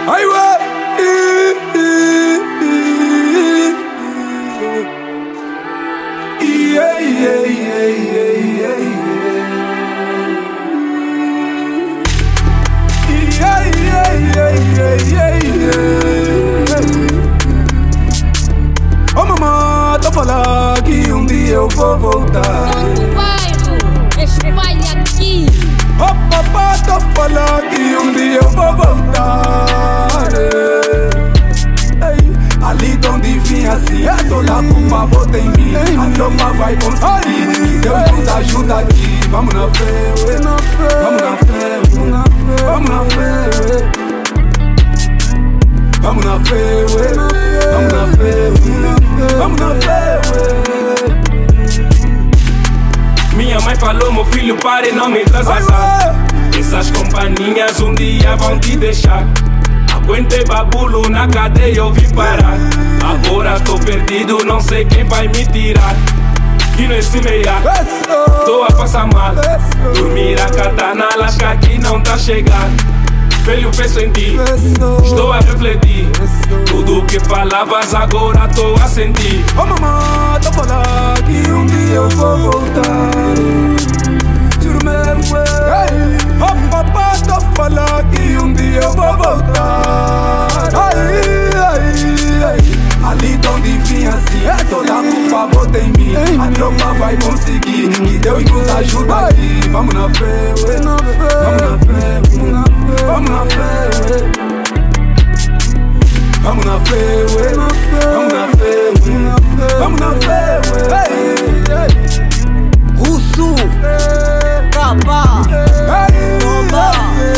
Ai, ué. Oh mamãe, tô falando que dia eu vou voltar. Som do bairro, espalha aqui. Oh papá, tô falando que dia eu vou voltar. Ali onde vim assim, tô lá com uma bota em mim. A tropa vai conseguir, que Deus nos ajuda aqui. Vamos na fé, vamos na fé, vamos na fé. Vamos na fé, vamos na fé, vamos na fé. Minha mãe falou, meu filho, pare, não me traz azar. Essas companhias um dia vão te deixar. Aguentei babulo na cadeia, eu vim parar. Agora estou perdido, não sei quem vai me tirar. E nesse meia, tô a passar mal. Dormir a catar na lasca que não tá chegando. Velho, penso em ti, estou a refletir. Tudo que falavas agora tô a sentir. Oh mamãe, tô falando que dia eu vou voltar. Juro mesmo, oh papá, tô falando que dia eu vou voltar. Ali onde vim assim, tô lá com uma bota em mim. A tropa vai conseguir, que Deus nos ajuda aqui. Vamos na fé, vamos na fé, vamos na fé, vamos na fé, vamos na fé, vamos na fé. Russo, Capa, Soba.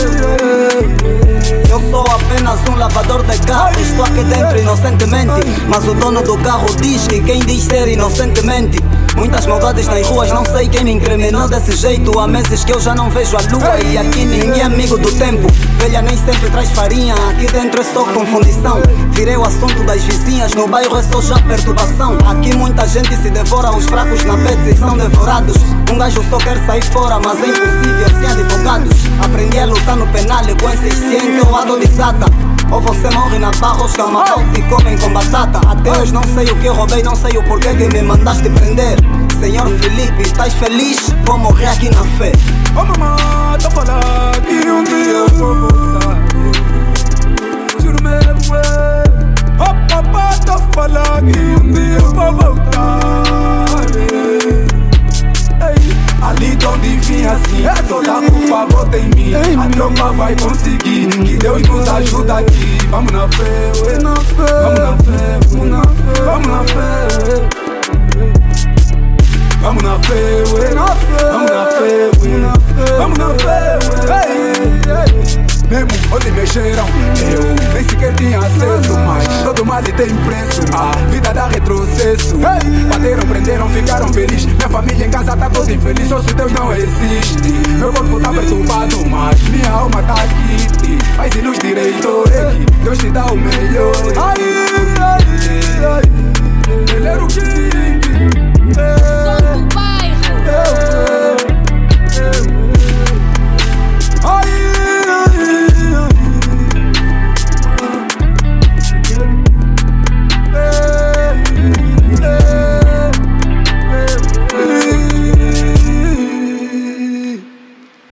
Eu sou apenas um lavador de carro. Estou aqui dentro inocentemente, mas o dono do carro diz que quem diz ser inocentemente. Muitas maldades nas ruas, não sei quem me incriminou desse jeito. Há meses que eu já não vejo a lua e aqui ninguém é amigo do tempo. Velha nem sempre traz farinha, aqui dentro é só confundição. Virei o assunto das vizinhas, no bairro é só já perturbação. Aqui muita gente se devora, os fracos na pele são devorados. Um gajo só quer sair fora, mas é impossível sem advogados. Aprendi a lutar no penal e com esses cientes eu ando desata. Ou você morre na barra, cama e comem com batata. Até hoje não sei o que eu roubei, não sei o porquê que me mandaste prender. Senhor Felipe, estás feliz? Vou morrer aqui na fé. Oh mamãe, tô falando que dia eu vou voltar. Juro mesmo, oh papá, tô falando que dia eu vou voltar. Ali onde vim assim, tô lá com uma bota em mim. A tropa vai conseguir, que Deus nos ajuda aqui. Vamos na fé, vamos na fé, vamos na fé, vamos na fé. Vamos na fé, vamos na fé, vamos na fé. Mesmo onde mexeram, eu nem sequer tinha acesso. Mas todo mal tem preço, a vida dá retrocesso. Bateram, prenderam, ficaram felizes. Minha família em casa tá toda infeliz, só se Deus não existe. Meu corpo tá perturbado, mas